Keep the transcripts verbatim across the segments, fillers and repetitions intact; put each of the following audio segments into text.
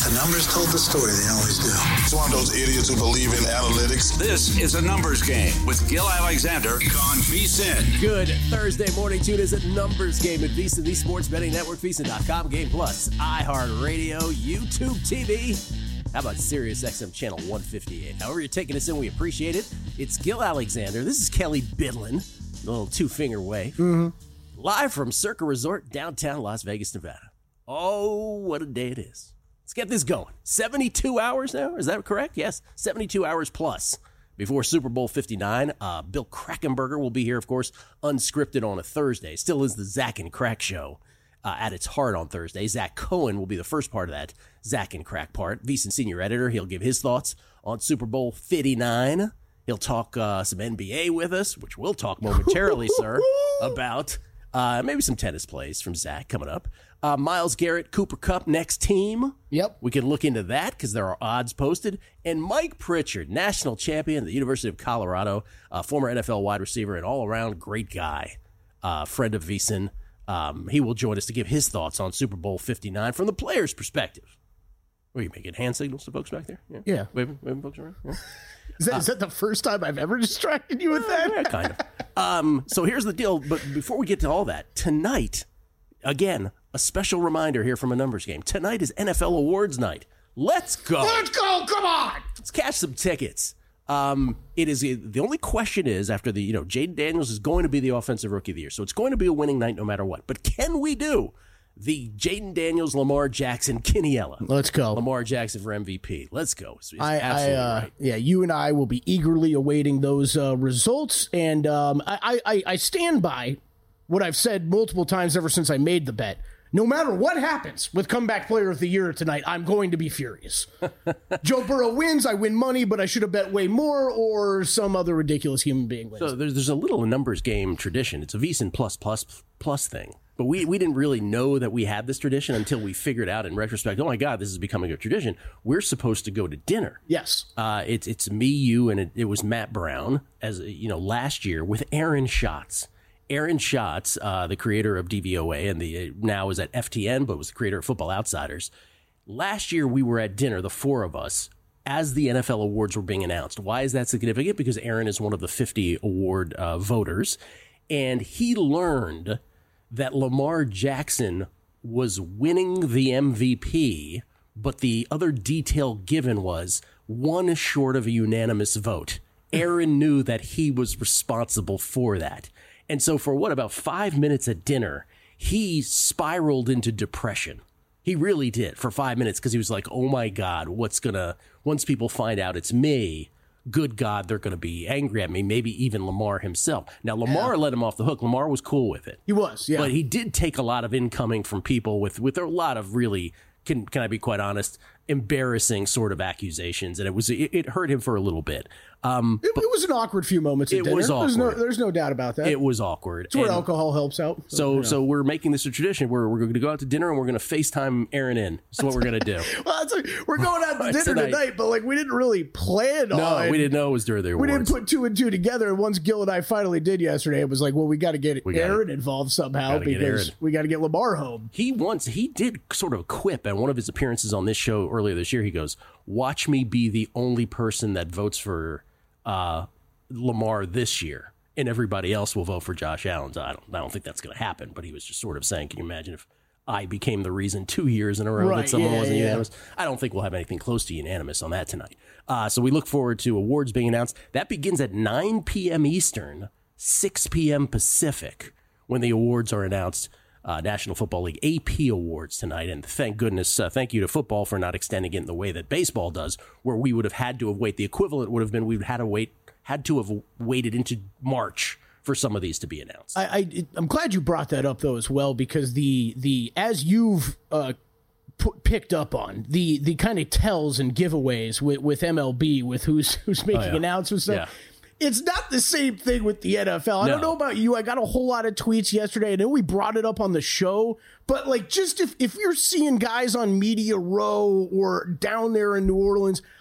The numbers told the story. They always do. It's one of those idiots who believe in analytics. This is a numbers game with Gil Alexander on VSiN. Good Thursday morning. Tune is a numbers game at VSiN, the Sports Betting Network, VSiN dot com, Game Plus, iHeartRadio, YouTube T V. How about Sirius X M channel one fifty-eight? However you're taking us in, we appreciate it. It's Gil Alexander. This is Kelly Bidlin, a little two-finger wave. Mm-hmm. Live from Circa Resort, downtown Las Vegas, Nevada. Oh, what a day it is. Let's get this going. seventy-two hours now? Is that correct? Yes, seventy-two hours plus before Super Bowl fifty-nine. Uh, Bill Krackomberger will be here, of course, unscripted on a Thursday. Still is the Zach and Crack show uh, at its heart on Thursday. Zach Cohen will be the first part of that Zach and Crack part. VSiN senior editor. He'll give his thoughts on Super Bowl fifty-nine. He'll talk uh, some N B A with us, which we'll talk momentarily, sir, about. Uh, maybe some tennis plays from Zach coming up. Uh, Myles Garrett, Cooper Kupp, next team. Yep. We can look into that because there are odds posted. And Mike Pritchard, national champion at the University of Colorado, uh, former N F L wide receiver and all-around great guy, uh, friend of VSiN. Um, he will join us to give his thoughts on Super Bowl fifty-nine from the player's perspective. Are you making hand signals to folks back there? Yeah. yeah. Waving, waving folks around? Yeah. Is that, uh, is that the first time I've ever distracted you with that? Yeah, kind of. Um, so here's the deal. But before we get to all that, tonight, again, a special reminder here from a numbers game. Tonight is N F L Awards night. Let's go. Let's go. Come on. Let's cash some tickets. Um, it is the only question is after the, you know, Jaden Daniels is going to be the offensive rookie of the year. So it's going to be a winning night no matter what. But can we do the Jaden Daniels, Lamar Jackson, Kiniella? Let's go. Lamar Jackson for M V P. Let's go. It's, it's I, absolutely I, uh, right. Yeah, you and I will be eagerly awaiting those uh, results. And um, I, I, I stand by what I've said multiple times ever since I made the bet. No matter what happens with Comeback Player of the Year tonight, I'm going to be furious. Joe Burrow wins, I win money, but I should have bet way more, or some other ridiculous human being wins. So there's, there's a little numbers game tradition. It's a VSiN plus plus plus thing. But we, we didn't really know that we had this tradition until we figured out in retrospect, oh, my God, this is becoming a tradition. We're supposed to go to dinner. Yes. Uh, it's it's me, you, and it, it was Matt Brown, as you know, last year with Aaron Schatz. Aaron Schatz, uh, the creator of D V O A and the uh, now is at F T N, but was the creator of Football Outsiders. Last year, we were at dinner, the four of us, as the N F L awards were being announced. Why is that significant? Because Aaron is one of the fifty award uh, voters, and he learned that Lamar Jackson was winning the M V P, but the other detail given was one short of a unanimous vote. Aaron knew that he was responsible for that. And so for what, about five minutes at dinner, he spiraled into depression. He really did for five minutes because he was like, oh, my God, what's going to, once people find out it's me, good God, they're going to be angry at me, maybe even Lamar himself. Now, Lamar yeah. let him off the hook. Lamar was cool with it. He was, yeah. But he did take a lot of incoming from people with, with a lot of really, can, can I be quite honest, embarrassing sort of accusations. And it was it, it hurt him for a little bit. Um, it, it was an awkward few moments at it dinner. Was awkward. There's no, there's no doubt about that. It was awkward. It's where and alcohol helps out. So, so, you know. so we're making this a tradition. We're we're going to go out to dinner and we're going to FaceTime Aaron in. That's what we're going to do. Well, that's like, we're going out to dinner tonight. tonight, but like we didn't really plan no, on. No, we didn't know it was during the awards. We didn't put two and two together. And once Gil and I finally did yesterday, it was like, well, we got to get we Aaron gotta, involved somehow because we got to get Lamar home. He once he did sort of quip at one of his appearances on this show earlier this year. He goes, "Watch me be the only person that votes for uh, Lamar this year, and everybody else will vote for Josh Allen." I don't, I don't think that's going to happen. But he was just sort of saying, "Can you imagine if I became the reason two years in a row right, that someone yeah, wasn't yeah. unanimous?" I don't think we'll have anything close to unanimous on that tonight. Uh, so we look forward to awards being announced. That begins at nine p.m. Eastern, six p.m. Pacific, when the awards are announced. Uh, National Football League A P Awards tonight. And thank goodness, uh, thank you to football for not extending it in the way that baseball does, where we would have had to have waited. The equivalent would have been we'd had to wait, had to have waited into March for some of these to be announced. I, I, I'm glad you brought that up, though, as well, because the, the as you've uh, p- picked up on, the the kind of tells and giveaways with, with M L B, with who's, who's making oh, yeah. announcements. Yeah. It's not the same thing with the N F L. I no. don't know about you. I got a whole lot of tweets yesterday. I know we brought it up on the show, but like just if, if you're seeing guys on Media Row or down there in New Orleans,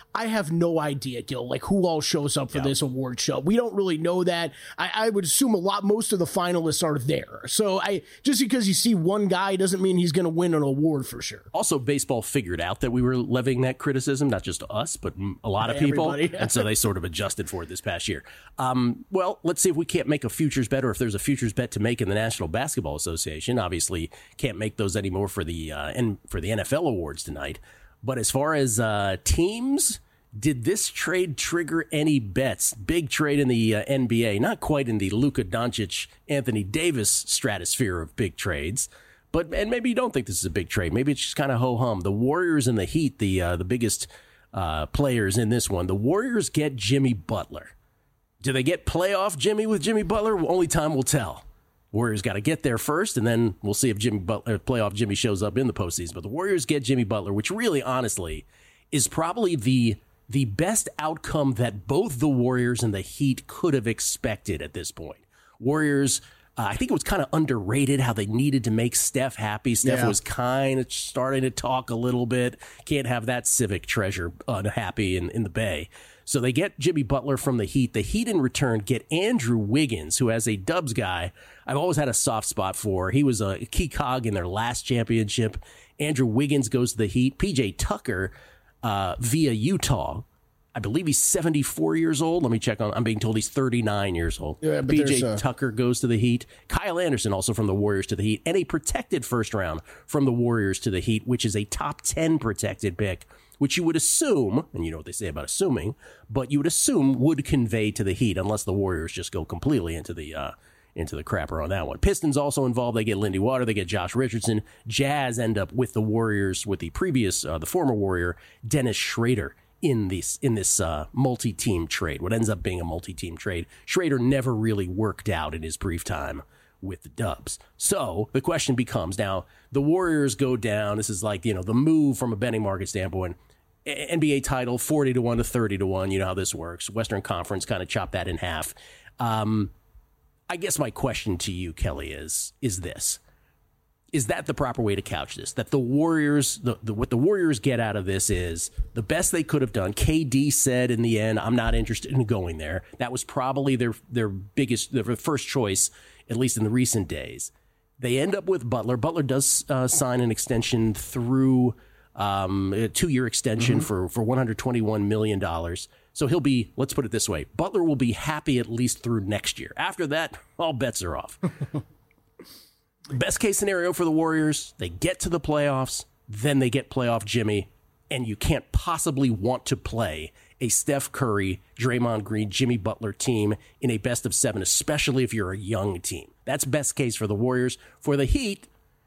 I have no idea, Gil, like who all shows up for yeah. this award show. We don't really know that. I, I would assume a lot, most of the finalists are there. So I just because you see one guy doesn't mean he's going to win an award for sure. Also, baseball figured out that we were levying that criticism, not just us, but a lot of people. And so they sort of adjusted for it this past year. Um, well, let's see if we can't make a futures bet, or if there's a futures bet to make in the National Basketball Association. Obviously, can't make those anymore for the uh, and for the N F L awards tonight. But as far as uh, teams, did this trade trigger any bets? Big trade in the uh, N B A, not quite in the Luka Doncic, Anthony Davis stratosphere of big trades, but and maybe you don't think this is a big trade. Maybe it's just kind of ho-hum. The Warriors and the Heat, the uh, the biggest uh, players in this one. The Warriors get Jimmy Butler. Do they get playoff Jimmy with Jimmy Butler? Only time will tell. Warriors got to get there first, and then we'll see if Jimmy Butler, playoff Jimmy shows up in the postseason. But the Warriors get Jimmy Butler, which really, honestly, is probably the the best outcome that both the Warriors and the Heat could have expected at this point. Warriors, uh, I think it was kind of underrated how they needed to make Steph happy. Steph yeah. was kind of starting to talk a little bit. Can't have that civic treasure unhappy in, in the Bay. So they get Jimmy Butler from the Heat. The Heat in return get Andrew Wiggins, who as a Dubs guy, I've always had a soft spot for. He was a key cog in their last championship. Andrew Wiggins goes to the Heat. P J Tucker uh, via Utah. I believe he's seventy-four years old. Let me check on. I'm being told he's thirty-nine years old. Yeah, P J a... Tucker goes to the Heat. Kyle Anderson also from the Warriors to the Heat. And a protected first round from the Warriors to the Heat, which is a top ten protected pick, which you would assume, and you know what they say about assuming, but you would assume would convey to the Heat unless the Warriors just go completely into the uh, into the crapper on that one. Pistons also involved. They get Lindy Water. They get Josh Richardson. Jazz end up with the Warriors, with the previous, uh, the former Warrior, Dennis Schrader, in this in this uh, multi-team trade, what ends up being a multi-team trade. Schrader never really worked out in his brief time with the Dubs. So the question becomes, now, the Warriors go down. This is like, you know, the move from a betting market standpoint. N B A title, forty to one to thirty to one. You know how this works. Western Conference kind of chopped that in half. Um, I guess my question to you, Kelly, is is this. Is that the proper way to couch this? That the Warriors, the, the, what the Warriors get out of this is the best they could have done. K D said in the end, I'm not interested in going there. That was probably their their biggest, their first choice, at least in the recent days. They end up with Butler. Butler does uh, sign an extension through um, a two-year extension mm-hmm. for, for one hundred twenty-one million dollars. So he'll be, let's put it this way, Butler will be happy at least through next year. After that, all bets are off. Best case scenario for the Warriors, they get to the playoffs, then they get playoff Jimmy, and you can't possibly want to play a Steph Curry, Draymond Green, Jimmy Butler team in a best of seven, especially if you're a young team. That's best case for the Warriors. For the Heat,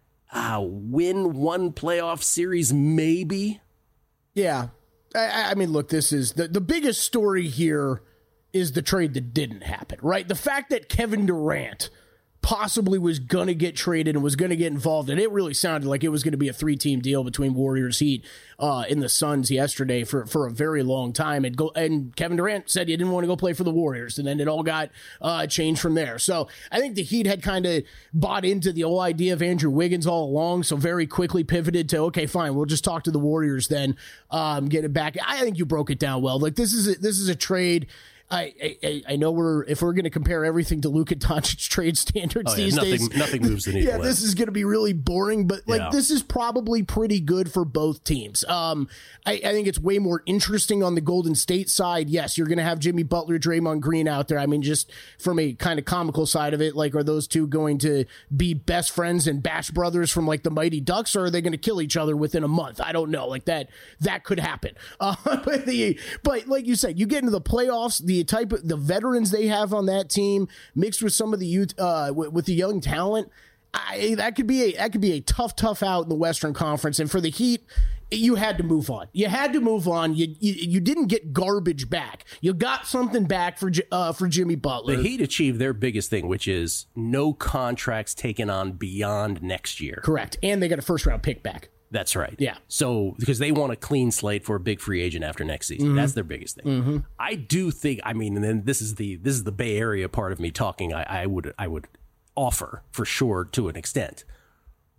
uh, win one playoff series, maybe. Yeah. I, I mean, look, this is the, the biggest story here is the trade that didn't happen, right? The fact that Kevin Durant possibly was going to get traded and was going to get involved, and it really sounded like it was going to be a three-team deal between Warriors, Heat, uh, and the Suns yesterday for, for a very long time. And, go, and Kevin Durant said he didn't want to go play for the Warriors, and then it all got uh, changed from there. So I think the Heat had kind of bought into the whole idea of Andrew Wiggins all along, so very quickly pivoted to, okay, fine, we'll just talk to the Warriors then, um, get it back. I think you broke it down well. Like, this is a, this is a trade. I, I I know we're if we're going to compare everything to Luka Doncic trade standards oh, yeah, these nothing, days, nothing moves the needle. Yeah, this is going to be really boring. But like, yeah. this is probably pretty good for both teams. Um, I, I think it's way more interesting on the Golden State side. Yes, you're going to have Jimmy Butler, Draymond Green out there. I mean, just from a kind of comical side of it, like, are those two going to be best friends and bash brothers from like the Mighty Ducks, or are they going to kill each other within a month? I don't know. Like that that could happen. Uh, but the but like you said, you get into the playoffs, the type of the veteran veterans they have on that team mixed with some of the youth, uh, w- with the young talent, I, that could be a that could be a tough, tough out in the Western Conference. And for the Heat, you had to move on. You had to move on. You you, you didn't get garbage back. You got something back for uh, for Jimmy Butler. The Heat achieved their biggest thing, which is no contracts taken on beyond next year. Correct, and they got a first round pick back. That's right. Yeah. So because they want a clean slate for a big free agent after next season. Mm-hmm. That's their biggest thing. Mm-hmm. I do think, I mean, and then this is the this is the Bay Area part of me talking. I, I would I would offer for sure to an extent.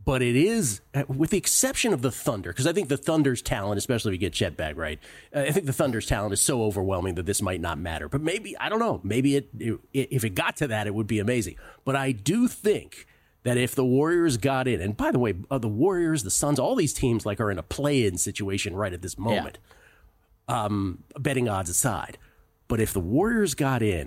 But it is, with the exception of the Thunder, because I think the Thunder's talent, especially if you get Chet back right, I think the Thunder's talent is so overwhelming that this might not matter. But maybe, I don't know, maybe it, it if it got to that, it would be amazing. But I do think that if the Warriors got in, and by the way, uh, the Warriors, the Suns, all these teams like are in a play-in situation right at this moment, yeah. um, betting odds aside. But if the Warriors got in,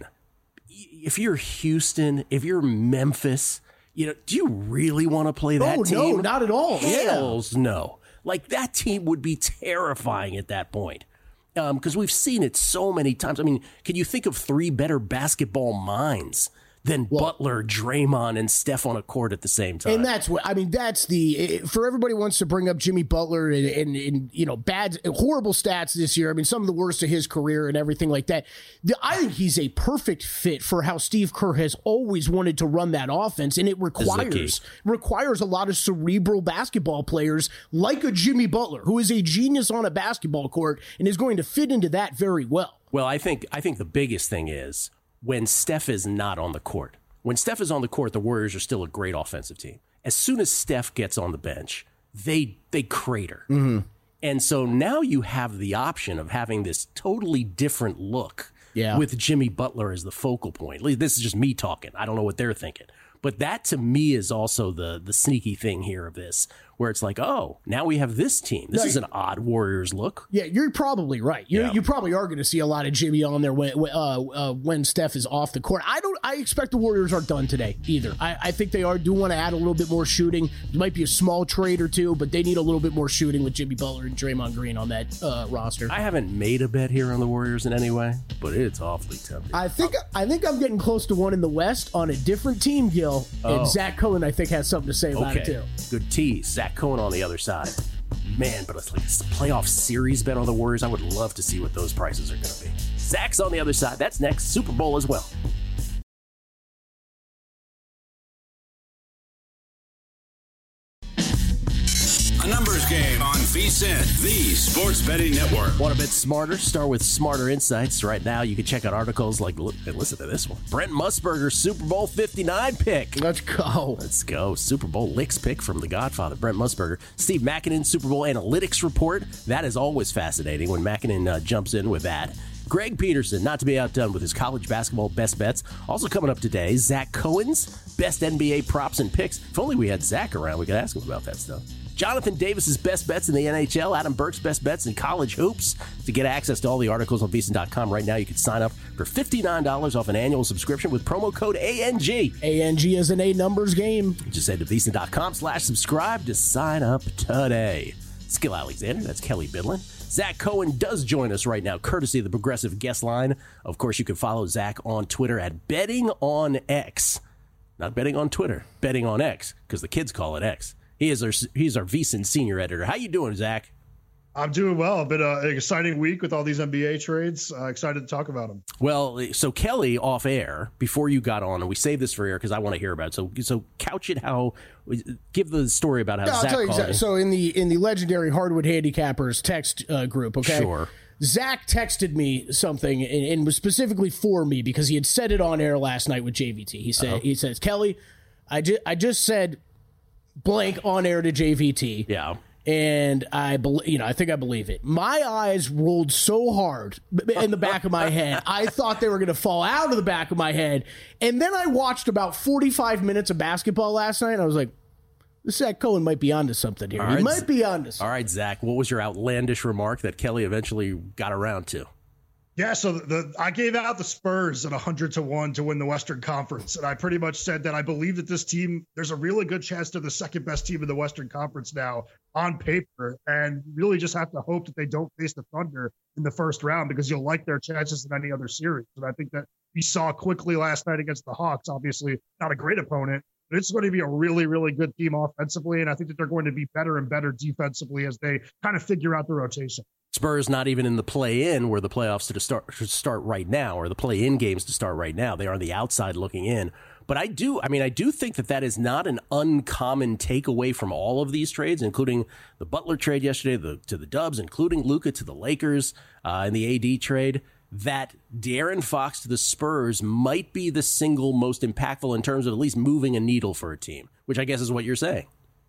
if you're Houston, if you're Memphis, you know, do you really want to play that oh, team? No, not at all. Hells yeah. no. Like, that team would be terrifying at that point. Because um, we've seen it so many times. I mean, can you think of three better basketball minds than well, Butler, Draymond, and Steph on a court at the same time? And that's what, I mean, that's the, for everybody who wants to bring up Jimmy Butler and, and, and, you know, bad, horrible stats this year. I mean, some of the worst of his career and everything like that. The, I think he's a perfect fit for how Steve Kerr has always wanted to run that offense. And it requires, requires a lot of cerebral basketball players like a Jimmy Butler, who is a genius on a basketball court and is going to fit into that very well. Well, I think, I think the biggest thing is, when Steph is not on the court. When Steph is on the court, the Warriors are still a great offensive team. As soon as Steph gets on the bench, they they crater. Mm-hmm. And so now you have the option of having this totally different look yeah. with Jimmy Butler as the focal point. This is just me talking. I don't know what they're thinking. But that, to me, is also the the sneaky thing here of this, where it's like, oh, now we have this team. This no, is an odd Warriors look. Yeah, you're probably right. You yeah. you probably are going to see a lot of Jimmy on there when uh, uh, when Steph is off the court. I don't. I expect the Warriors aren't done today either. I, I think they are do want to add a little bit more shooting. It might be a small trade or two, but they need a little bit more shooting with Jimmy Butler and Draymond Green on that uh, roster. I haven't made a bet here on the Warriors in any way, but it's awfully tempting. I think I think I'm getting close to one in the West on a different team, Gil. And oh. Zach Cohen, I think, has something to say about okay. it too. Good tease. Zach Cohen on the other side. Man, but it's like a playoff series bet on the Warriors. I would love to see what those prices are going to be. Zach's on the other side. That's next. Super Bowl as well. A numbers game on VSiN, the Sports Betting Network. Want to bet smarter? Start with Smarter Insights. Right now, you can check out articles like, and listen to this one. Brent Musburger's Super Bowl fifty-nine pick. Let's go. Let's go. Super Bowl licks pick from The Godfather, Brent Musburger. Steve Makinin's Super Bowl analytics report. That is always fascinating when Makinen uh, jumps in with that. Greg Peterson, not to be outdone with his college basketball best bets. Also coming up today, Zach Cohen's best N B A props and picks. If only we had Zach around, we could ask him about that stuff. Jonathan Davis's best bets in the N H L, Adam Burke's best bets in college hoops. To get access to all the articles on V S I N dot com right now, you can sign up for fifty-nine dollars off an annual subscription with promo code A N G. A N G is an A numbers game. Just head to V S I N dot com slash subscribe to sign up today. Skill Alexander, that's Kelly Bidlin. Zach Cohen does join us right now, courtesy of the Progressive Guest Line. Of course, you can follow Zach on Twitter at Betting on X. Not betting on Twitter, betting on X, because the kids call it X. He is our he's our VSiN senior editor. How you doing, Zach? I'm doing well. It's been a, an exciting week with all these N B A trades. Uh, excited to talk about them. Well, so Kelly off air before you got on, and we saved this for air because I want to hear about it. So, so couch it how, give the story about how no, Zach I'll tell you called exactly. So in the in the legendary Hardwood Handicappers text uh, group, okay, sure. Zach texted me something and, and was specifically for me because he had said it on air last night with J V T. He said Uh-oh. he says, Kelly, I just I just said blank on air to J V T. Yeah. And I believe, you know, I think I believe it. My eyes rolled so hard in the back of my head. I thought they were going to fall out of the back of my head. And then I watched about forty-five minutes of basketball last night. And I was like, this Zach Cohen might be onto something here. Right, he might be onto something. All right, Zach, what was your outlandish remark that Kelly eventually got around to? Yeah, so the, the I gave out the Spurs at one hundred to one to win the Western Conference. And I pretty much said that I believe that this team, there's a really good chance they're the second best team in the Western Conference now on paper. And really just have to hope that they don't face the Thunder in the first round because you'll like their chances in any other series. And I think that we saw quickly last night against the Hawks, obviously not a great opponent, but it's going to be a really, really good team offensively. And I think that they're going to be better and better defensively as they kind of figure out the rotation. Spurs not even in the play-in where the playoffs to start should start right now, or the play-in games to start right now. They are on the outside looking in. But I do, I mean, I do think that that is not an uncommon takeaway from all of these trades, including the Butler trade yesterday the, to the Dubs, including Luka to the Lakers, uh, and the A D trade, that De'Aaron Fox to the Spurs might be the single most impactful in terms of at least moving a needle for a team, which I guess is what you're saying.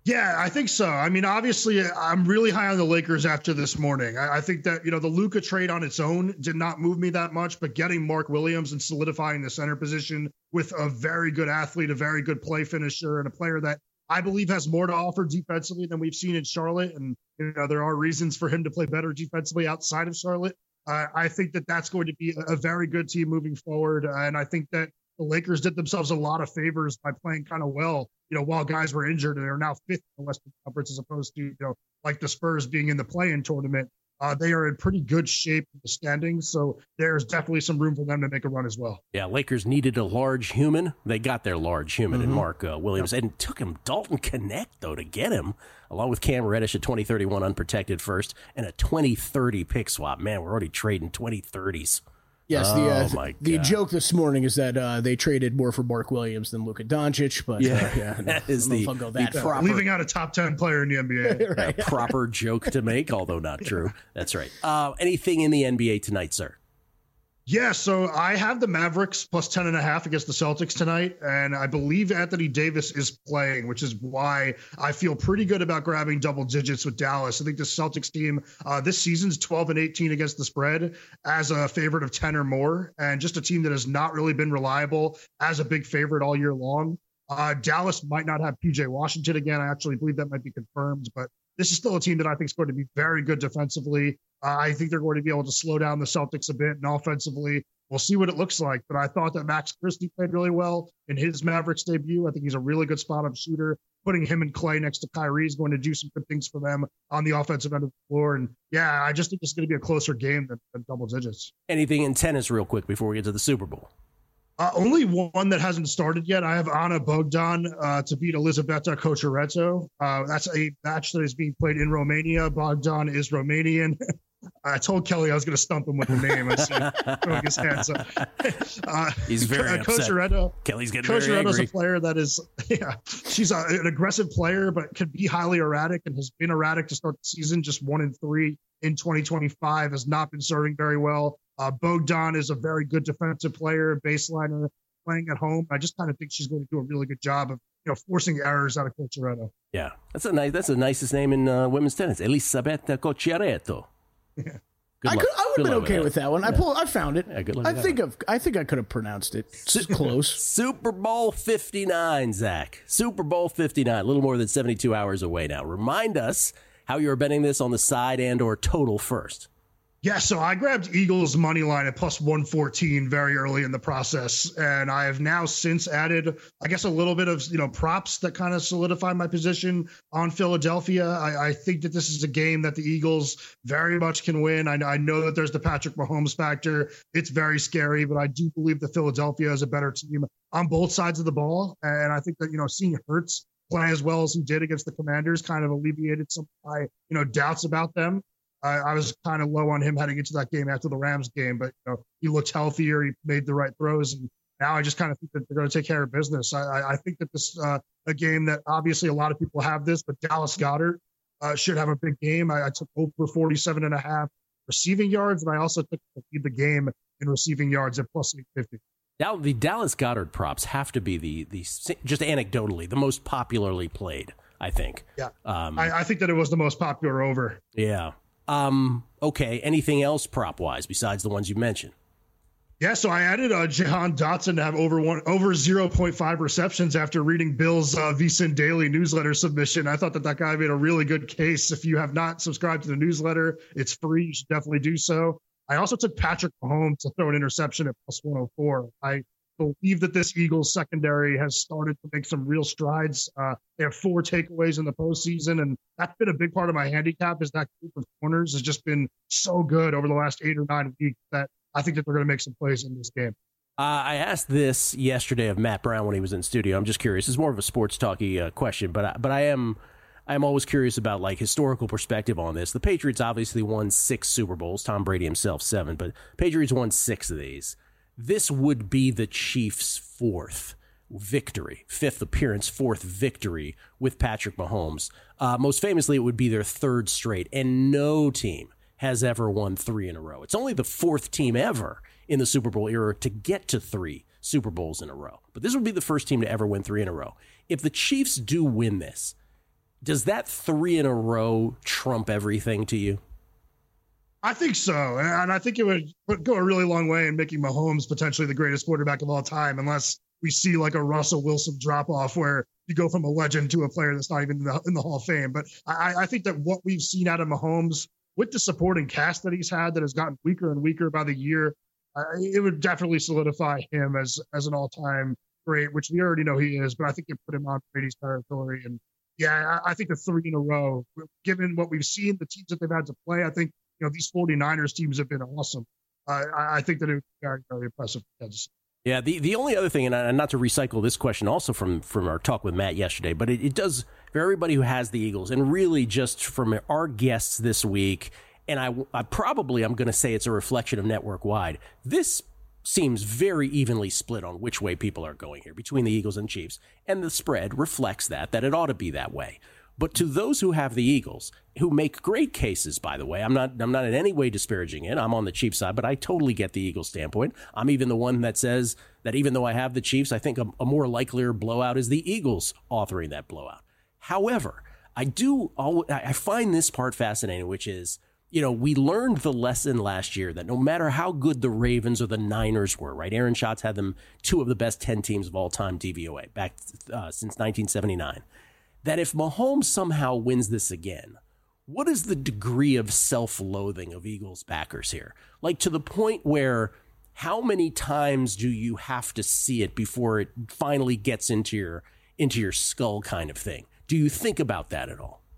Yeah, I think so. I mean, obviously, I'm really high on the Lakers after this morning. I, I think that, you know, the Luka trade on its own did not move me that much, but getting Mark Williams and solidifying the center position with a very good athlete, a very good play finisher, and a player that I believe has more to offer defensively than we've seen in Charlotte. And, you know, there are reasons for him to play better defensively outside of Charlotte. Uh, I think that that's going to be a, a very good team moving forward. Uh, and I think that the Lakers did themselves a lot of favors by playing kind of well, you know, while guys were injured, and they're now fifth in the Western Conference as opposed to, you know, like the Spurs being in the play-in tournament. Uh, they are in pretty good shape in the standings, so there's definitely some room for them to make a run as well. Yeah, Lakers needed a large human. They got their large human mm-hmm. in Mark uh, Williams, yep. and it took him Dalton Connect, though, to get him, along with Cam Reddish at twenty thirty-one unprotected first, and a twenty thirty pick swap. Man, we're already trading twenty thirties. Yes, oh, the uh, my the God. joke this morning is that uh, they traded more for Mark Williams than Luka Doncic, but yeah, uh, yeah no, that is the, the that proper, leaving out a top ten player in the N B A. right. yeah, proper joke to make, although not true. That's right. Uh, anything in the N B A tonight, sir? Yeah, so I have the Mavericks plus ten and a half against the Celtics tonight, and I believe Anthony Davis is playing, which is why I feel pretty good about grabbing double digits with Dallas. I think the Celtics team uh, this season's twelve and eighteen against the spread as a favorite of ten or more, and just a team that has not really been reliable as a big favorite all year long. Uh, Dallas might not have P J Washington again. I actually believe that might be confirmed, but this is still a team that I think is going to be very good defensively. Uh, I think they're going to be able to slow down the Celtics a bit, and offensively, we'll see what it looks like. But I thought that Max Christie played really well in his Mavericks debut. I think he's a really good spot-up shooter. Putting him and Clay next to Kyrie is going to do some good things for them on the offensive end of the floor. And yeah, I just think it's going to be a closer game than, than double digits. Anything in tennis real quick before we get to the Super Bowl? Uh, only one that hasn't started yet. I have Anna Bogdan uh, to beat Elisabetta Cochereto. Uh, that's a match that is being played in Romania. Bogdan is Romanian. I told Kelly I was going to stump him with the name. I see him throwing his hands up. Uh, He's very uh, upset. Cochereto, Kelly's getting very angry. Cochereto's a player that is, yeah, she's a, an aggressive player, but can be highly erratic and has been erratic to start the season. Just one and three in twenty twenty-five, has not been serving very well. Uh, Bogdan is a very good defensive player, baseliner, playing at home. I just kind of think she's going to do a really good job of, you know, forcing errors out of Cochereto. Yeah, that's a nice. That's the nicest name in uh, women's tennis, Elisabetta Cochereto. Yeah. I, could, I would have been okay with that, with that one. Yeah. I pulled, I found it. Yeah, good luck I with think that of, I think I could have pronounced it. It's close. Super Bowl fifty-nine, Zach. Super Bowl fifty-nine, a little more than seventy-two hours away now. Remind us how you're betting this on the side and or total first. Yeah, so I grabbed Eagles money line at plus one fourteen very early in the process, and I have now since added, I guess, a little bit of, you know, props that kind of solidify my position on Philadelphia. I, I think that this is a game that the Eagles very much can win. I, I know that there's the Patrick Mahomes factor. It's very scary, but I do believe that Philadelphia is a better team on both sides of the ball, and I think that, you know, seeing Hurts play as well as he did against the Commanders kind of alleviated some of my, you know, doubts about them. I, I was kind of low on him heading into that game after the Rams game, but, you know, he looked healthier. He made the right throws, and now I just kind of think that they're going to take care of business. I, I, I think that this uh, a game that obviously a lot of people have this, but Dallas Goedert uh, should have a big game. I, I took over forty-seven and a half receiving yards, and I also took to lead the game in receiving yards at plus eight fifty. Now, the Dallas Goedert props have to be the the just anecdotally the most popularly played, I think. Yeah, um, I, I think that it was the most popular over. Yeah. Um, okay. Anything else prop wise besides the ones you mentioned? Yeah, so I added uh, Jahan Dotson to have over one over zero point five receptions after reading Bill's uh, VSiN Daily newsletter submission. I thought that that guy made a really good case. If you have not subscribed to the newsletter, it's free. You should definitely do so. I also took Patrick Mahomes to throw an interception at plus one oh four. I believe that this Eagles secondary has started to make some real strides. Uh, they have four takeaways in the postseason, and that's been a big part of my handicap. Is that group of corners has just been so good over the last eight or nine weeks that I think that they're going to make some plays in this game. Uh, I asked this yesterday of Matt Brown when he was in studio. I'm just curious. It's more of a sports talky uh, question, but I, but I am I am always curious about like historical perspective on this. The Patriots obviously won six Super Bowls. Tom Brady himself seven, but Patriots won six of these. This would be the Chiefs' fourth victory, fifth appearance, fourth victory with Patrick Mahomes. Uh, most famously, it would be their third straight, and no team has ever won three in a row. It's only the fourth team ever in the Super Bowl era to get to three Super Bowls in a row. But this would be the first team to ever win three in a row. If the Chiefs do win this, Does that three in a row trump everything to you? I think so. And I think it would go a really long way in making Mahomes potentially the greatest quarterback of all time, unless we see like a Russell Wilson drop off where you go from a legend to a player that's not even in the, in the Hall of Fame. But I, I think that what we've seen out of Mahomes with the supporting cast that he's had that has gotten weaker and weaker by the year, uh, it would definitely solidify him as, as an all-time great, which we already know he is, but I think it put him on Brady's territory. And yeah, I, I think the three in a row, given what we've seen, the teams that they've had to play, I think, you know, these 49ers teams have been awesome. Uh, I, I think that it was very, very impressive. Yeah, the, the only other thing, and not to recycle this question also from, from our talk with Matt yesterday, but it, it does, for everybody who has the Eagles, and really just from our guests this week, and I, I probably, I'm going to say it's a reflection of network-wide, this seems very evenly split on which way people are going here between the Eagles and Chiefs, and the spread reflects that, that it ought to be that way. But to those who have the Eagles, who make great cases, by the way, I'm not I'm not in any way disparaging it. I'm on the Chiefs side, but I totally get the Eagles standpoint. I'm even the one that says that even though I have the Chiefs, I think a, a more likelier blowout is the Eagles authoring that blowout. However, I do I find this part fascinating, which is, you know, we learned the lesson last year that no matter how good the Ravens or the Niners were, right? Aaron Schatz had them two of the best ten teams of all time, D V O A, back uh, since nineteen seventy-nine. That if Mahomes somehow wins this again, what is the degree of self-loathing of Eagles backers here? Like, to the point where how many times do you have to see it before it finally gets into your into your skull kind of thing? Do you think about that at all?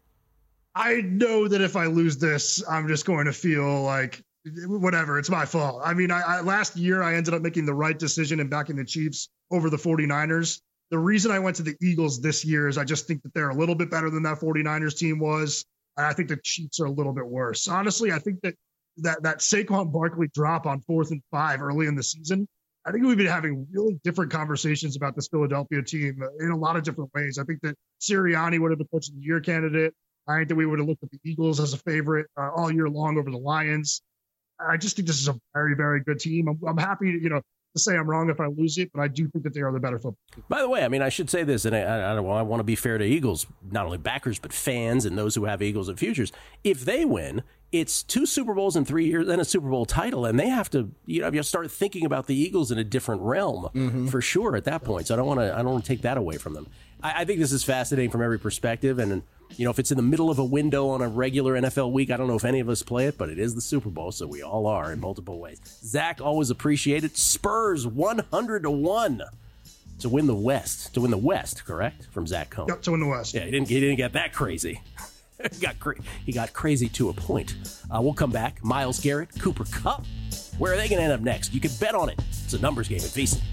I know that if I lose this, I'm just going to feel like whatever, it's my fault. I mean, I, I last year I ended up making the right decision and backing the Chiefs over the 49ers. The reason I went to the Eagles this year is I just think that they're a little bit better than that 49ers team was. And I think the Chiefs are a little bit worse. Honestly, I think that that, that Saquon Barkley drop on fourth and five early in the season, I think we've been having really different conversations about this Philadelphia team in a lot of different ways. I think that Sirianni would have been coach of the year candidate. I think that we would have looked at the Eagles as a favorite uh, all year long over the Lions. I just think this is a very, very good team. I'm, I'm happy to, you know, to say I'm wrong if I lose it, but I do think that they are the better football team. By the way, I mean, I should say this, and I, I, I want to be fair to Eagles, not only backers, but fans and those who have Eagles and futures. If they win, it's two Super Bowls in three years and a Super Bowl title, and they have to, you know, you have to start thinking about the Eagles in a different realm mm-hmm. for sure at that point. So I don't want to, I don't want to take that away from them. I, I think this is fascinating from every perspective, and you know, if it's in the middle of a window on a regular N F L week, I don't know if any of us play it, but it is the Super Bowl, so we all are in multiple ways. Zach, always appreciate it. Spurs one hundred to one to win the West. To win the West, correct? From Zach Cohn. Yep, to win the West. Yeah, he didn't, he didn't get that crazy. he, got cra- he got crazy to a point. Uh, we'll come back. Myles Garrett, Cooper Kupp. Where are they going to end up next? You can bet on it. It's a numbers game at VSiN.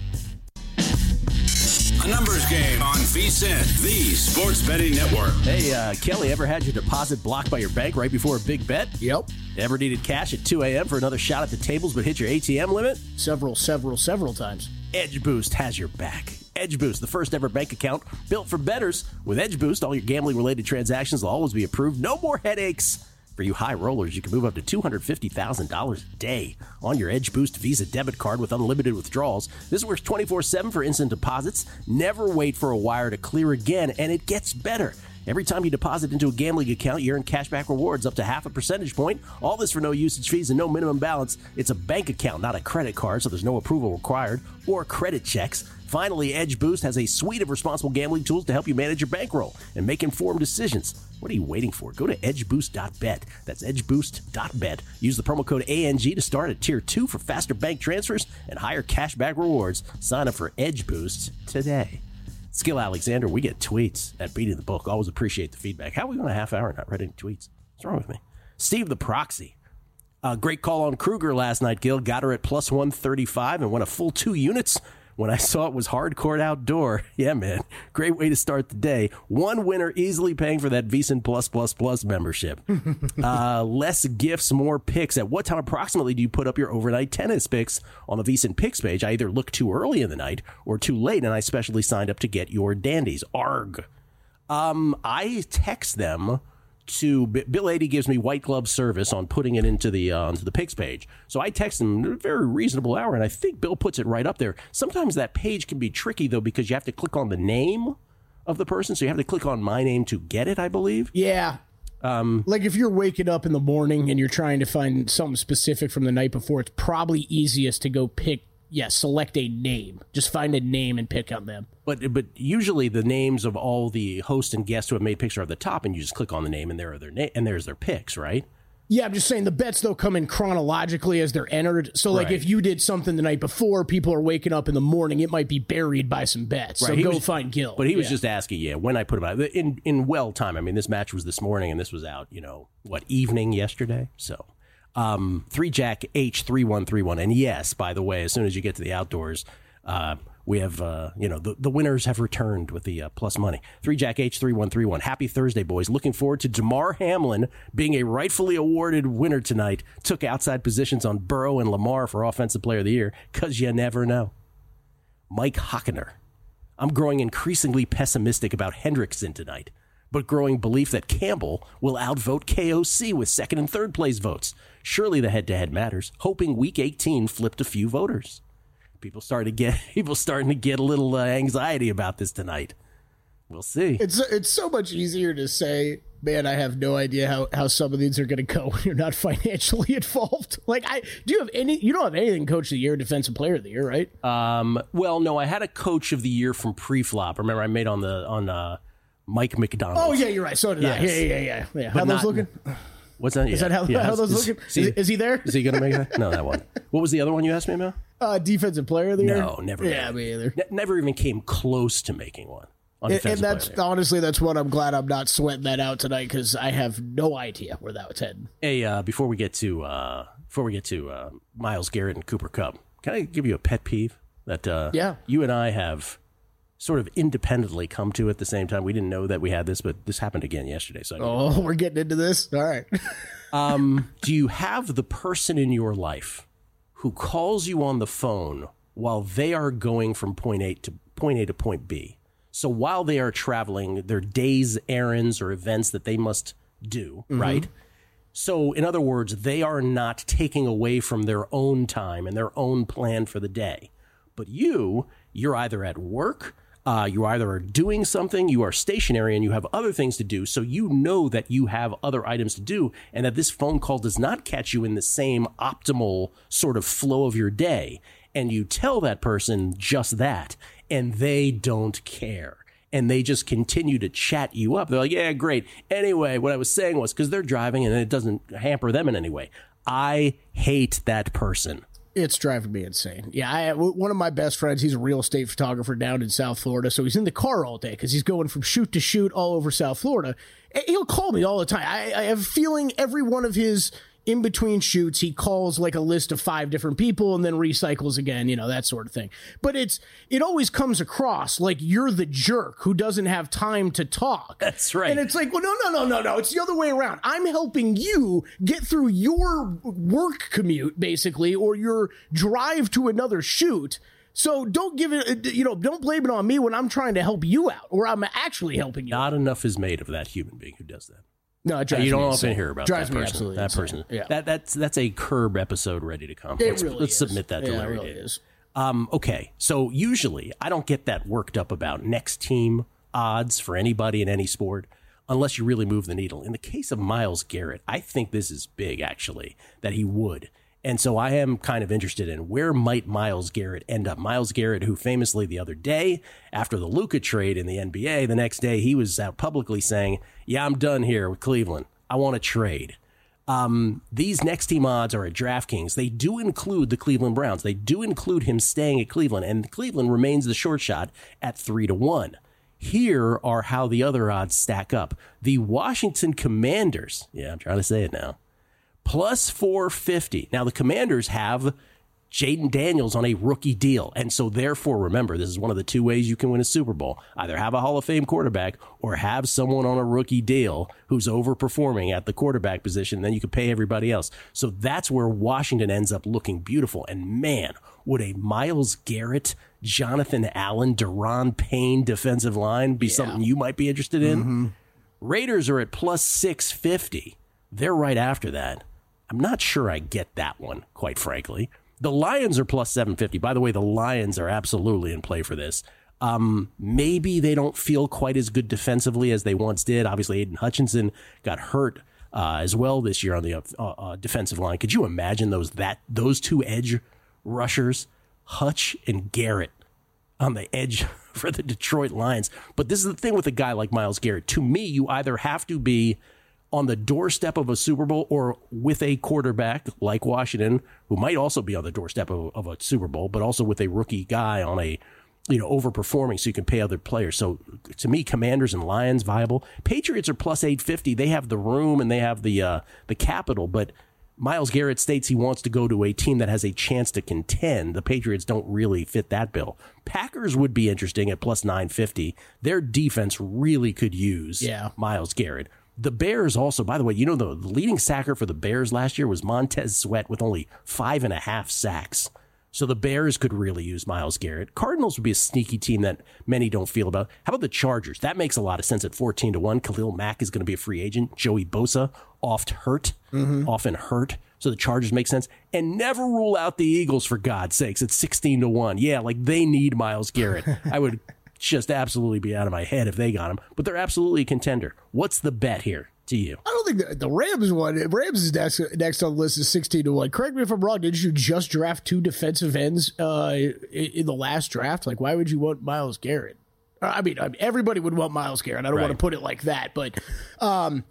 A numbers game on VSiN, the sports betting network. Hey, uh, Kelly, ever had your deposit blocked by your bank right before a big bet? Yep. Ever needed cash at two a.m. for another shot at the tables but hit your A T M limit? Several, several, several times. Edge Boost has your back. Edge Boost, the first ever bank account built for bettors. With Edge Boost, all your gambling-related transactions will always be approved. No more headaches. For you high rollers, you can move up to two hundred fifty thousand dollars a day on your Edge Boost Visa debit card with unlimited withdrawals. This works twenty-four seven for instant deposits. Never wait for a wire to clear again, and it gets better. Every time you deposit into a gambling account, you earn cashback rewards up to half a percentage point. All this for no usage fees and no minimum balance. It's a bank account, not a credit card, so there's no approval required or credit checks. Finally, Edge Boost has a suite of responsible gambling tools to help you manage your bankroll and make informed decisions. What are you waiting for? Go to edge boost dot bet. That's edge boost dot bet. Use the promo code A N G to start at Tier two for faster bank transfers and higher cashback rewards. Sign up for Edge Boost today. Skill Alexander, we get tweets at Beating the Book. Always appreciate the feedback. How are we going a half hour and not read any tweets? What's wrong with me? Steve the Proxy. Uh, great call on Kruger last night, Gil. Got her at plus one thirty-five and won a full two units when I saw it was hardcore outdoor. Yeah, man. Great way to start the day. One winner easily paying for that VSiN Plus Plus Plus membership. uh, less gifts, more picks. At what time approximately do you put up your overnight tennis picks on the VSiN picks page? I either look too early in the night or too late, and I specially signed up to get your dandies. Arg. Um, I text them to Bill Adie gives me white glove service on putting it into the uh, onto the picks page. So I text him a very reasonable hour, and I think Bill puts it right up there. Sometimes that page can be tricky though because you have to click on the name of the person. So you have to click on my name to get it, I believe. Yeah. Um, like if you're waking up in the morning and you're trying to find something specific from the night before, it's probably easiest to go pick, yeah, select a name. Just find a name and pick on them. But but usually the names of all the hosts and guests who have made picks are at the top, and you just click on the name, and there are their na- and there's their picks, right? Yeah, I'm just saying the bets, though, come in chronologically as they're entered. So, like, right. if you did something the night before, people are waking up in the morning, it might be buried by some bets. Right. So He go was, find Gil. But he was yeah. just asking, yeah, when I put him out. In, in well time. I mean, this match was this morning, and this was out, you know, what, evening yesterday? So, um, three Jack H three one three one. And yes, by the way, as soon as you get to the outdoors, uh, we have, uh, you know, the, the winners have returned with the uh, plus money. three Jack H three one three one. Happy Thursday, boys. Looking forward to Damar Hamlin being a rightfully awarded winner tonight. Took outside positions on Burrow and Lamar for Offensive Player of the Year, because you never know. Mike Hockener. I'm growing increasingly pessimistic about Hendrickson tonight, but growing belief that Campbell will outvote K O C with second and third place votes. Surely the head-to-head matters. Hoping Week eighteen flipped a few voters. People starting to get people starting to get a little uh, anxiety about this tonight. We'll see. It's it's so much easier to say, man, I have no idea how, how some of these are going to go when you're not financially involved. Like, I do you have any? You don't have anything Coach of the Year, Defensive Player of the Year, right? Um. Well, no, I had a Coach of the Year from pre-flop. Remember, I made on the on uh, Mike McDonald. Oh yeah, you're right. So did yes. I. Yeah, yeah, yeah, yeah. yeah. How not, those looking? What's that? Is yeah. that how, yeah. how those is, looking? Is he, is, is he there? Is he going to make that? No, that one. What was the other one you asked me about? Uh, defensive Player of the Year? No, never. Yeah, made me either. Ne- never even came close to making one. On And, and that's Player of the Year. honestly, that's what I'm glad I'm not sweating that out tonight, because I have no idea where that was heading. Hey, uh, before we get to uh, before we get to uh, Myles Garrett and Cooper Kupp, can I give you a pet peeve that uh, Yeah. you and I have sort of independently come to at the same time? We didn't know that we had this, but this happened again yesterday. So I Oh, we're getting into this? All right. um, do you have the person in your life who calls you on the phone while they are going from point A to point A to point B? So while they are traveling, their days, errands, or events that they must do, mm-hmm. right? So in other words, they are not taking away from their own time and their own plan for the day. But you, you're either at work, uh, you either are doing something, you are stationary, and you have other things to do. So you know that you have other items to do, and that this phone call does not catch you in the same optimal sort of flow of your day. And you tell that person just that, and they don't care. And they just continue to chat you up. They're like, yeah, great. Anyway, what I was saying was, because they're driving and it doesn't hamper them in any way. I hate that person. It's driving me insane. Yeah, I, one of my best friends, he's a real estate photographer down in South Florida, so he's in the car all day because he's going from shoot to shoot all over South Florida. He'll call me all the time. I, I have a feeling every one of his in between shoots, he calls like a list of five different people and then recycles again, you know, that sort of thing. But it's it always comes across like you're the jerk who doesn't have time to talk. That's right. And it's like, well, no, no, no, no, no. It's the other way around. I'm helping you get through your work commute, basically, or your drive to another shoot. So don't give it, you know, don't blame it on me when I'm trying to help you out, or I'm actually helping you. Not enough is made of that human being who does that. No, it drives you don't me often insane. hear about drives that me person. absolutely That insane. person. Yeah. That that's that's a Curb episode ready to come. It let's really let's is. submit that to yeah, Larry. It really David. is. Um, okay, so usually I don't get that worked up about next team odds for anybody in any sport unless you really move the needle. In the case of Myles Garrett, I think this is big, actually, that he would. And so I am kind of interested in where might Myles Garrett end up. Myles Garrett, who famously the other day, after the Luka trade in the N B A, the next day he was out publicly saying, yeah, I'm done here with Cleveland. I want to trade. Um, these next team odds are at DraftKings. They do include the Cleveland Browns. They do include him staying at Cleveland, and Cleveland remains the short shot at three to one. Here are how the other odds stack up. The Washington Commanders, yeah, I'm trying to say it now, plus four fifty. Now, the Commanders have Jaden Daniels on a rookie deal. And so therefore, remember, this is one of the two ways you can win a Super Bowl. Either have a Hall of Fame quarterback or have someone on a rookie deal who's overperforming at the quarterback position. And then you can pay everybody else. So that's where Washington ends up looking beautiful. And man, would a Myles Garrett, Jonathan Allen, Deron Payne defensive line be yeah. something you might be interested in? Mm-hmm. Raiders are at plus six fifty. They're right after that. I'm not sure I get that one, quite frankly. The Lions are plus seven fifty. By the way, the Lions are absolutely in play for this. Um, maybe they don't feel quite as good defensively as they once did. Obviously, Aiden Hutchinson got hurt uh, as well this year on the uh, uh, defensive line. Could you imagine those that those two edge rushers, Hutch and Garrett, on the edge for the Detroit Lions? But this is the thing with a guy like Myles Garrett. To me, you either have to be on the doorstep of a Super Bowl or with a quarterback like Washington, who might also be on the doorstep of, of a Super Bowl, but also with a rookie guy on a, you know, overperforming so you can pay other players. So to me, Commanders and Lions viable. Patriots are plus eight fifty. They have the room and they have the uh, the capital, but Myles Garrett states he wants to go to a team that has a chance to contend. The Patriots don't really fit that bill. Packers would be interesting at plus nine fifty. Their defense really could use yeah. Myles Garrett. The Bears also, by the way, you know, the, the leading sacker for the Bears last year was Montez Sweat with only five and a half sacks. So the Bears could really use Myles Garrett. Cardinals would be a sneaky team that many don't feel about. How about the Chargers? That makes a lot of sense at fourteen to one. Khalil Mack is going to be a free agent. Joey Bosa, oft hurt, mm-hmm. often hurt. So the Chargers make sense. And never rule out the Eagles, for God's sakes, at sixteen to one. Yeah, like they need Myles Garrett. I would just absolutely be out of my head if they got him. But they're absolutely a contender. What's the bet here to you? I don't think the, the Rams one. Rams is next, next on the list is sixteen to one. Correct me if I'm wrong. Didn't you just draft two defensive ends uh, in, in the last draft? Like, why would you want Myles Garrett? I mean, I mean everybody would want Myles Garrett. I don't right. want to put it like that, but um,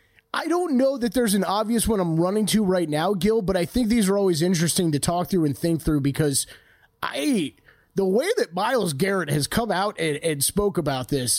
I don't know that there's an obvious one I'm running to right now, Gil. But I think these are always interesting to talk through and think through because I. The way that Myles Garrett has come out and, and spoke about this,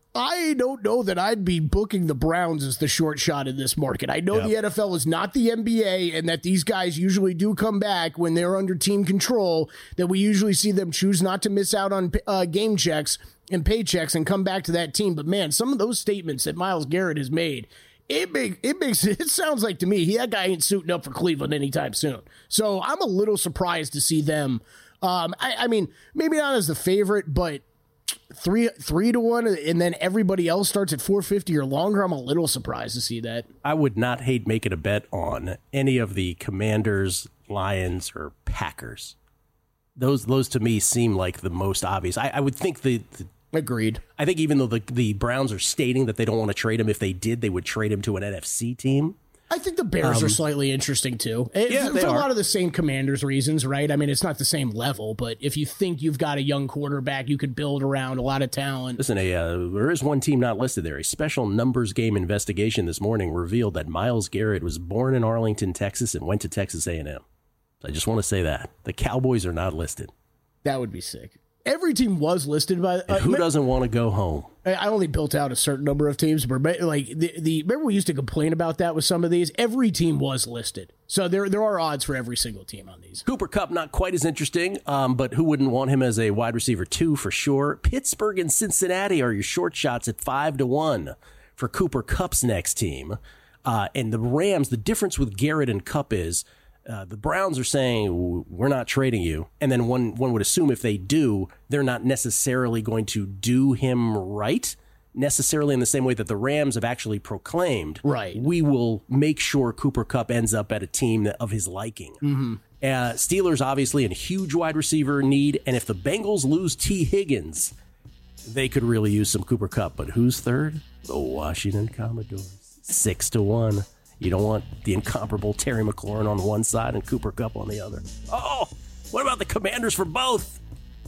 I don't know that I'd be booking the Browns as the short shot in this market. I know yep. the N F L is not the N B A and that these guys usually do come back when they're under team control, that we usually see them choose not to miss out on uh, game checks and paychecks and come back to that team. But, man, some of those statements that Myles Garrett has made, It, make, it makes it sounds like to me he that guy ain't suiting up for Cleveland anytime soon. So I'm a little surprised to see them. Um, I, I mean, maybe not as the favorite, but three three to one, and then everybody else starts at four fifty or longer. I'm a little surprised to see that. I would not hate making a bet on any of the Commanders, Lions, or Packers. Those those to me seem like the most obvious. I, I would think the, the agreed. I think even though the the Browns are stating that they don't want to trade him, if they did, they would trade him to an N F C team. I think the Bears um, are slightly interesting, too. It, yeah, for they a are. lot of the same Commanders reasons, right? I mean, it's not the same level, but if you think you've got a young quarterback, you could build around a lot of talent. Listen, a, uh, there is one team not listed there. A special numbers game investigation this morning revealed that Myles Garrett was born in Arlington, Texas, and went to Texas A and M. So I just want to say that. The Cowboys are not listed. That would be sick. Every team was listed by. Uh, who doesn't want to go home? I only built out a certain number of teams, but like the, the remember we used to complain about that with some of these. Every team was listed, so there there are odds for every single team on these. Cooper Kupp not quite as interesting, um, but who wouldn't want him as a wide receiver two for sure? Pittsburgh and Cincinnati are your short shots at five to one for Cooper Kupp's next team, uh, and the Rams. The difference with Garrett and Kupp is. Uh, the Browns are saying, we're not trading you. And then one one would assume if they do, they're not necessarily going to do him right, necessarily in the same way that the Rams have actually proclaimed. Right. We will make sure Cooper Kupp ends up at a team of his liking. Mm-hmm. Uh, Steelers, obviously, in huge wide receiver need. And if the Bengals lose T. Higgins, they could really use some Cooper Kupp. But who's third? The Washington Commodores. Six to one. You don't want the incomparable Terry McLaurin on one side and Cooper Kupp on the other. Oh, what about the Commanders for both?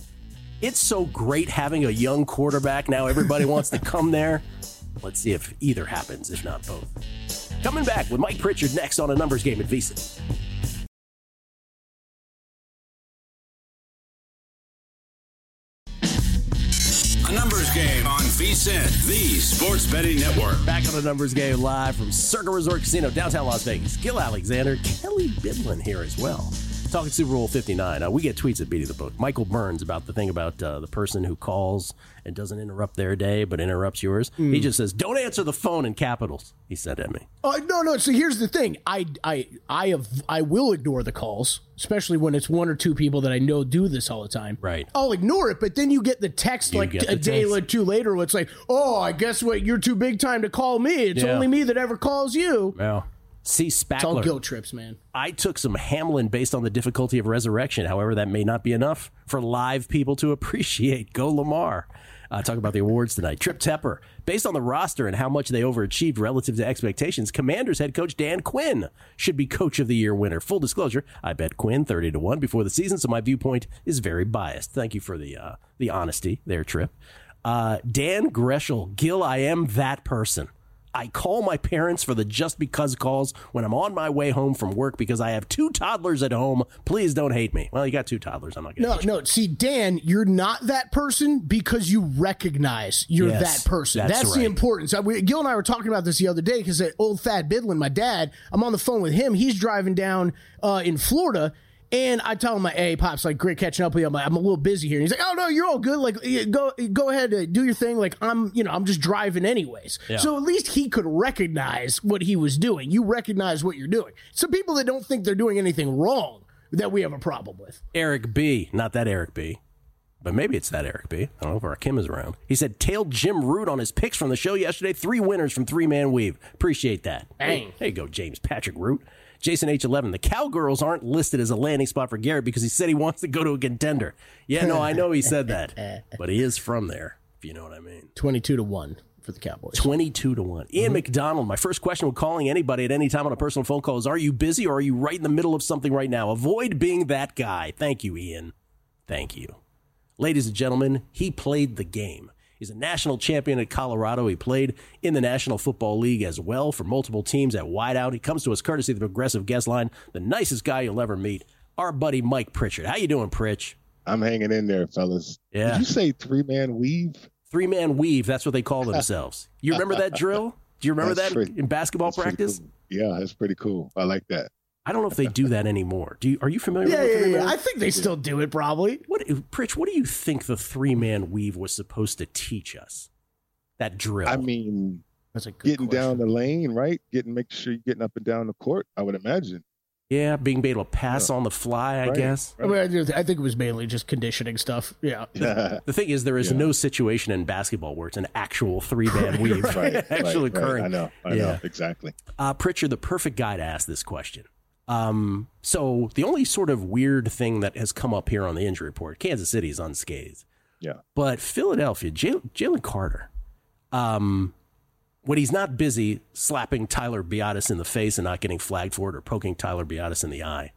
It's so great having a young quarterback. Now everybody wants to come there. Let's see if either happens, if not both. Coming back with Mike Pritchard next on A Numbers Game at VSiN. A Numbers Game on VSiN, the Sports Betting Network. Back on A Numbers Game live from Circa Resort Casino, downtown Las Vegas. Gil Alexander, Kelly Bidlin here as well. Talking Super Bowl fifty-nine. Uh, we get tweets at Beating the Book. Michael Burns about the thing about uh, the person who calls and doesn't interrupt their day but interrupts yours. Mm. He just says, don't answer the phone in capitals, he said at me. Oh, no, no. So here's the thing. I, I, I, have, I will ignore the calls, especially when it's one or two people that I know do this all the time. Right. I'll ignore it, but then you get the text You like get a the day text. or two later where it's like, oh, I guess what? You're too big time to call me. It's Yeah. only me that ever calls you. Well, See, It's all Spackler. guilt trips, man. I took some Hamlin based on the difficulty of resurrection. However, that may not be enough for live people to appreciate. Go Lamar. Uh, talk about the awards tonight. Trip Tepper. Based on the roster and how much they overachieved relative to expectations, Commanders head coach Dan Quinn should be Coach of the Year winner. Full disclosure, I bet Quinn thirty to one before the season, so my viewpoint is very biased. Thank you for the uh, the honesty there, Trip. Uh, Dan Greschel. Gil, I am that person. I call my parents for the just because calls when I'm on my way home from work because I have two toddlers at home. Please don't hate me. Well, you got two toddlers. I'm not going to. No, no. See, Dan, you're not that person because you recognize you're Yes, that person. that's That's, right. the importance. I, we, Gil and I were talking about this the other day because old Thad Bidlin, my dad, I'm on the phone with him. He's driving down uh, in Florida. And I tell him, like, hey, Pops, like, great catching up with you. I'm like, I'm a little busy here. And he's like, oh, no, you're all good. Like, go go ahead, uh, do your thing. Like, I'm, you know, I'm just driving anyways. Yeah. So at least he could recognize what he was doing. You recognize what you're doing. Some people that don't think they're doing anything wrong that we have a problem with. Eric B. Not that Eric B. But maybe it's that Eric B. I don't know if our Kim is around. He said, tailed Jim Root on his picks from the show yesterday. Three winners from three-man weave. Appreciate that. Bang. Hey, there you go, James Patrick Root. Jason H eleven, the Cowgirls aren't listed as a landing spot for Garrett because he said he wants to go to a contender. Yeah, no, I know he said that, but he is from there, if you know what I mean. twenty-two to one for the Cowboys. twenty-two to one. Ian mm-hmm. McDonald, my first question when calling anybody at any time on a personal phone call is, are you busy or are you right in the middle of something right now? Avoid being that guy. Thank you, Ian. Thank you. Ladies and gentlemen, he played the game. He's a national champion at Colorado. He played in the National Football League as well for multiple teams at wideout. He comes to us courtesy of the Progressive Guest Line, the nicest guy you'll ever meet, our buddy Mike Pritchard. How you doing, Pritch? I'm hanging in there, fellas. Yeah. Did you say three-man weave? Three-man weave, that's what they call themselves. You remember that drill? Do you remember That's that pretty- in basketball That's pretty practice? cool. Yeah, that's pretty cool. I like that. I don't know if they do that anymore. Do you? Are you familiar Yeah, with yeah, three yeah. man? I think they still do it probably. What, Pritch, what do you think the three-man weave was supposed to teach us? That drill. I mean, That's a good getting question. down the lane, right? Getting, make sure you're getting up and down the court, I would imagine. yeah, being able to pass on the fly, I Right. guess. I, mean, I do- I think it was mainly just conditioning stuff. Yeah. The thing is, there is Yeah. no situation in basketball where it's an actual three-man weave Right, actually right, occurring. Right. I know, I Yeah. know, exactly. Uh, Pritchard, the perfect guy to ask this question. Um, so the only sort of weird thing that has come up here on the injury report, Kansas City is unscathed. Yeah. But Philadelphia, Jal- Jalen Carter, um, when he's not busy slapping Tyler Biadasz in the face and not getting flagged for it or poking Tyler Biadasz in the eye,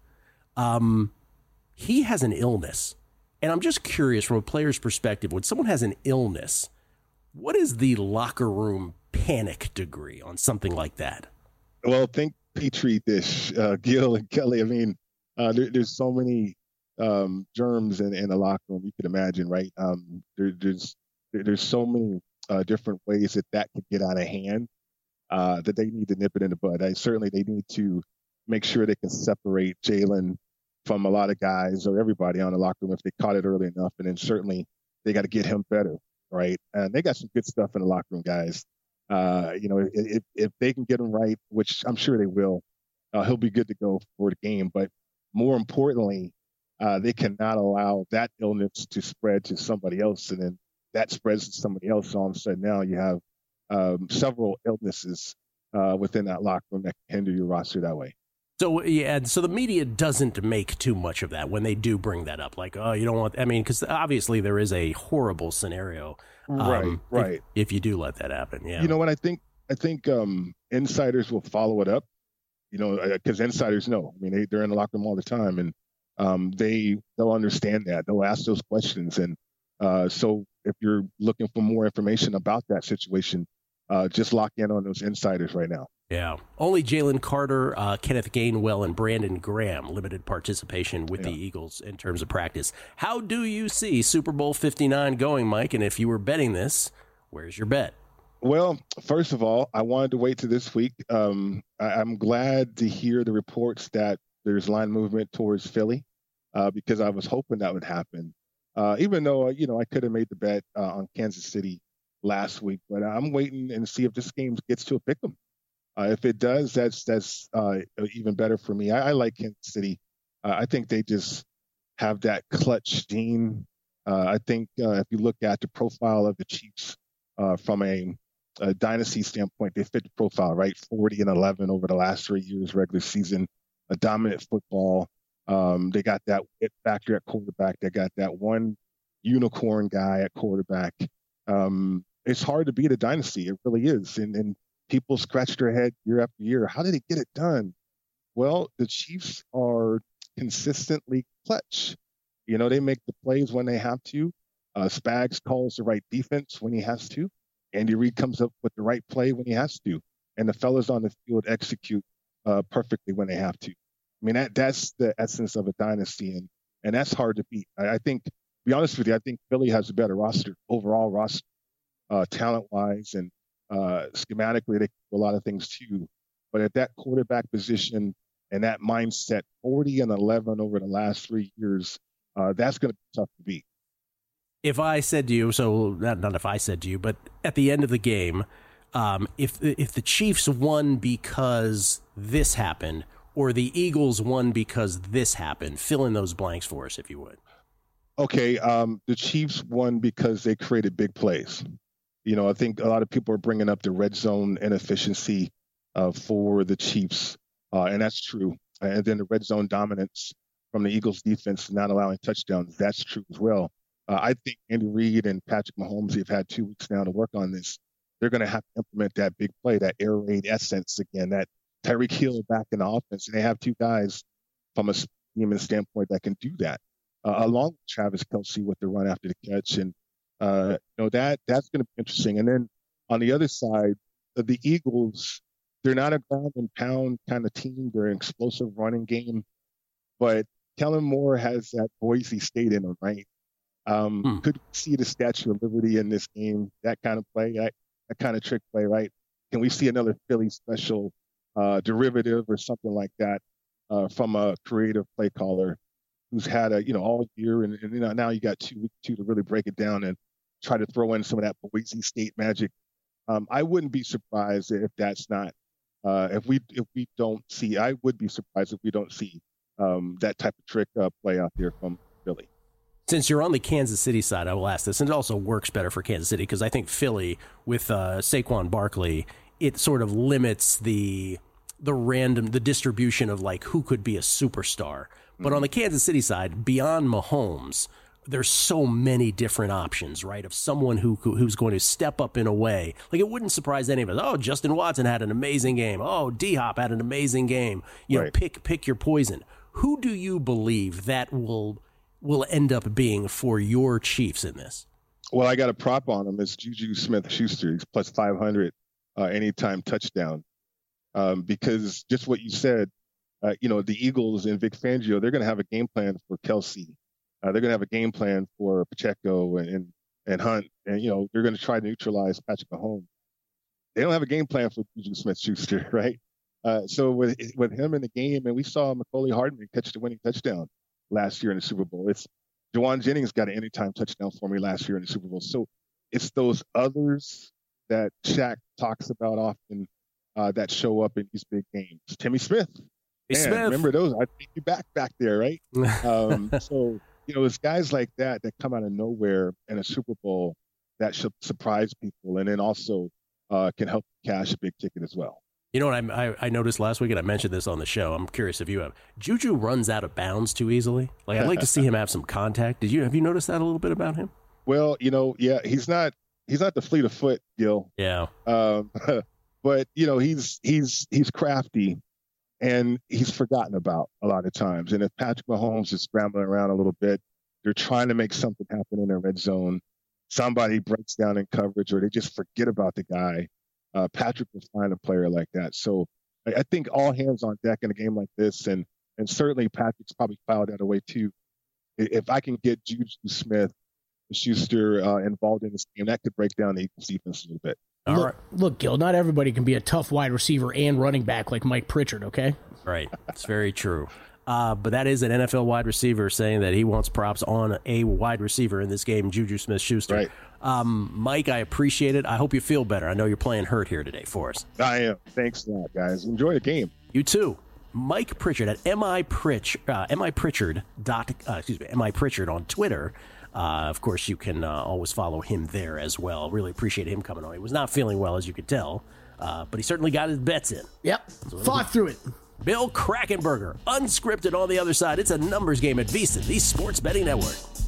um, he has an illness. And I'm just curious from a player's perspective, when someone has an illness, what is the locker room panic degree on something like that? Well, think Petri dish, uh, Gil and Kelly. I mean, uh, there, there's so many um, germs in, in the locker room. You can imagine, right? Um, there, there's there, there's so many uh, different ways that that could get out of hand uh, that they need to nip it in the bud. I, certainly, they need to make sure they can separate Jalen from a lot of guys or everybody on the locker room if they caught it early enough. And then certainly they got to get him better, right? And they got some good stuff in the locker room, guys. Uh, you know, if, if they can get him right, which I'm sure they will, uh, he'll be good to go for the game. But more importantly, uh, they cannot allow that illness to spread to somebody else. And then that spreads to somebody else. All of a sudden now you have um, several illnesses uh, within that locker room that can hinder your roster that way. So, yeah, so the media doesn't make too much of that when they do bring that up. Like, oh, you don't want, I mean, because obviously there is a horrible scenario. Um, Right, right. If, if you do let that happen, yeah. You know what? I think I think um, insiders will follow it up, you know, because insiders know. I mean, they, they're in the locker room all the time, and um, they, they'll understand that. They'll ask those questions. And uh, so if you're looking for more information about that situation, uh, just lock in on those insiders right now. Yeah. Only Jalen Carter, uh, Kenneth Gainwell, and Brandon Graham limited participation with Yeah. the Eagles in terms of practice. How do you see Super Bowl fifty-nine going, Mike? And if you were betting this, where's your bet? Well, first of all, I wanted to wait to this week. Um, I, I'm glad to hear the reports that there's line movement towards Philly uh, because I was hoping that would happen. Uh, even though, you know, I could have made the bet uh, on Kansas City last week, but I'm waiting and see if this game gets to a pick 'em. Uh, if it does, that's that's uh, even better for me. I, I like Kansas City. Uh, I think they just have that clutch gene. Uh, I think uh, if you look at the profile of the Chiefs uh, from a a dynasty standpoint, they fit the profile, right? forty and eleven over the last three years regular season, a dominant football. Um, they got that it factor at quarterback. They got that one unicorn guy at quarterback. Um, it's hard to beat a dynasty. It really is. And, and people scratch their head year after year. How did they get it done? Well, the Chiefs are consistently clutch. You know, they make the plays when they have to. Uh, Spags calls the right defense when he has to. Andy Reid comes up with the right play when he has to. And the fellas on the field execute uh, perfectly when they have to. I mean, that that's the essence of a dynasty, and, and that's hard to beat. I, I think, to be honest with you, I think Philly has a better roster, overall roster, uh, talent-wise, and uh, schematically, they can do a lot of things too. But at that quarterback position and that mindset, forty and eleven over the last three years, uh, that's going to be tough to beat. If I said to you, so not, not if I said to you, but at the end of the game, um, if if the Chiefs won because this happened, or the Eagles won because this happened, fill in those blanks for us, if you would. Okay, um, the Chiefs won because they created big plays. You know, I think a lot of people are bringing up the red zone inefficiency uh, for the Chiefs, uh, and that's true. And then the red zone dominance from the Eagles defense not allowing touchdowns, that's true as well. Uh, I think Andy Reid and Patrick Mahomes have had two weeks now to work on this. They're going to have to implement that big play, that air raid essence again, that Tyreek Hill back in the offense. And they have two guys from a scheme standpoint that can do that, uh, along with Travis Kelce with the run after the catch. And, uh, you know, that that's going to be interesting. And then on the other side, uh, the Eagles, they're not a ground and pound kind of team. They're an explosive running game. But Kellen Moore has that Boise State in him, right? Um, hmm. Could we see the Statue of Liberty in this game, that kind of play, that, that kind of trick play, right? Can we see another Philly special uh, derivative or something like that uh, from a creative play caller who's had a, you know, all year, and, and you know, now you got two weeks two to really break it down and try to throw in some of that Boise State magic. Um, I wouldn't be surprised if that's not, uh, if we if we don't see, I would be surprised if we don't see um, that type of trick uh, play out there from Philly. Since you're on the Kansas City side, I will ask this, and it also works better for Kansas City because I think Philly with uh, Saquon Barkley, it sort of limits the the random the distribution of like who could be a superstar. But mm-hmm. on the Kansas City side, beyond Mahomes, there's so many different options, right? Of someone who who's going to step up in a way. Like, it wouldn't surprise any of us. Oh, Justin Watson had an amazing game. Oh, D-Hop had an amazing game. You right. know, pick pick your poison. Who do you believe that will will end up being for your Chiefs in this? Well, I got a prop on him. It's Juju Smith-Schuster. He's plus five hundred uh, anytime touchdown. Um, because just what you said, uh, you know, the Eagles and Vic Fangio, they're going to have a game plan for Kelce. Uh, they're going to have a game plan for Pacheco and, and, and Hunt. And, you know, they're going to try to neutralize Patrick Mahomes. They don't have a game plan for Juju Smith-Schuster, right? Uh, so with with him in the game, and we saw Mecole Hardman catch the winning touchdown last year in the Super Bowl. It's Jawan Jennings got an anytime touchdown for me last year in the Super Bowl. So it's those others that Shaq talks about often uh, that show up in these big games. Timmy Smith. Hey, Man, Smith. Remember those? I think you back back there, right? um, so, you know, it's guys like that that come out of nowhere in a Super Bowl that should surprise people and then also uh, can help cash a big ticket as well. You know what I, I I noticed last week, and I mentioned this on the show. I'm curious if you have. Juju runs out of bounds too easily. Like, I'd like to see him have some contact. Did you have you noticed that a little bit about him? Well, you know, yeah, he's not he's not the fleet of foot, Gil. Yeah. Um, but you know, he's he's he's crafty, and he's forgotten about a lot of times. And if Patrick Mahomes is scrambling around a little bit, they're trying to make something happen in their red zone. Somebody breaks down in coverage, or they just forget about the guy. Uh, Patrick will find a player like that. So I, I think all hands on deck in a game like this, and and certainly Patrick's probably filed that away too. If I can get Juju Smith-Schuster uh, involved in this game, that could break down the Eagles defense a little bit. All look, right. look, Gil, not everybody can be a tough wide receiver and running back like Mike Pritchard, okay? Right. It's very true. Uh, but that is an N F L wide receiver saying that he wants props on a wide receiver in this game, Juju Smith-Schuster. Right. Um, Mike, I appreciate it. I hope you feel better. I know you're playing hurt here today for us. I am. Thanks a lot, guys. Enjoy the game. You too. Mike Pritchard at mi pritch uh, mi pritchard dot uh, excuse me mi pritchard on Twitter. Uh, of course, you can uh, always follow him there as well. Really appreciate him coming on. He was not feeling well, as you could tell, uh, but he certainly got his bets in. Yep, so fought through it. Bill Krakenberger, unscripted on the other side. It's a numbers game at VSiN, the Sports Betting Network.